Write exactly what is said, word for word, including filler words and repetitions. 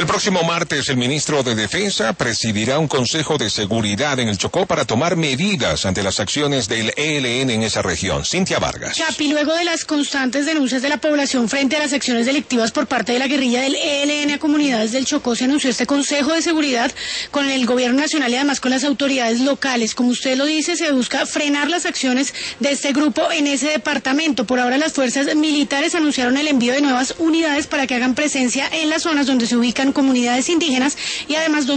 El próximo martes, el ministro de Defensa presidirá un consejo de seguridad en el Chocó para tomar medidas ante las acciones del E L N en esa región. Cintia Vargas. Capi, luego de las constantes denuncias de la población frente a las acciones delictivas por parte de la guerrilla del E L N a comunidades del Chocó, se anunció este consejo de seguridad con el gobierno nacional y además con las autoridades locales. Como usted lo dice, se busca frenar las acciones de este grupo en ese departamento. Por ahora, las fuerzas militares anunciaron el envío de nuevas unidades para que hagan presencia en las zonas donde se ubican comunidades indígenas y además donde